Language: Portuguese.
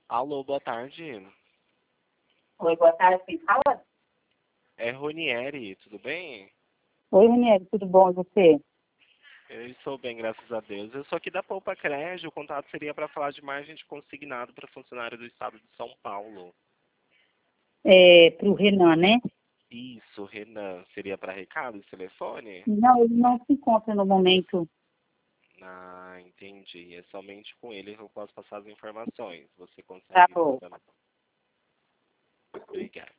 Alô, boa tarde. Oi, boa tarde, quem fala? É Ronieri, tudo bem? Oi, Renieri, tudo bom e você? Eu estou bem, graças a Deus. Eu sou aqui da Poupa Crédito, o contato seria para falar de margem de consignado para funcionário do estado de São Paulo. Para o Renan, né? Isso, Renan, seria para recado esse telefone? Não, ele não se encontra no momento. Ah, entendi. É somente com ele que eu posso passar as informações. Você Tá consegue bom. passar? Obrigado.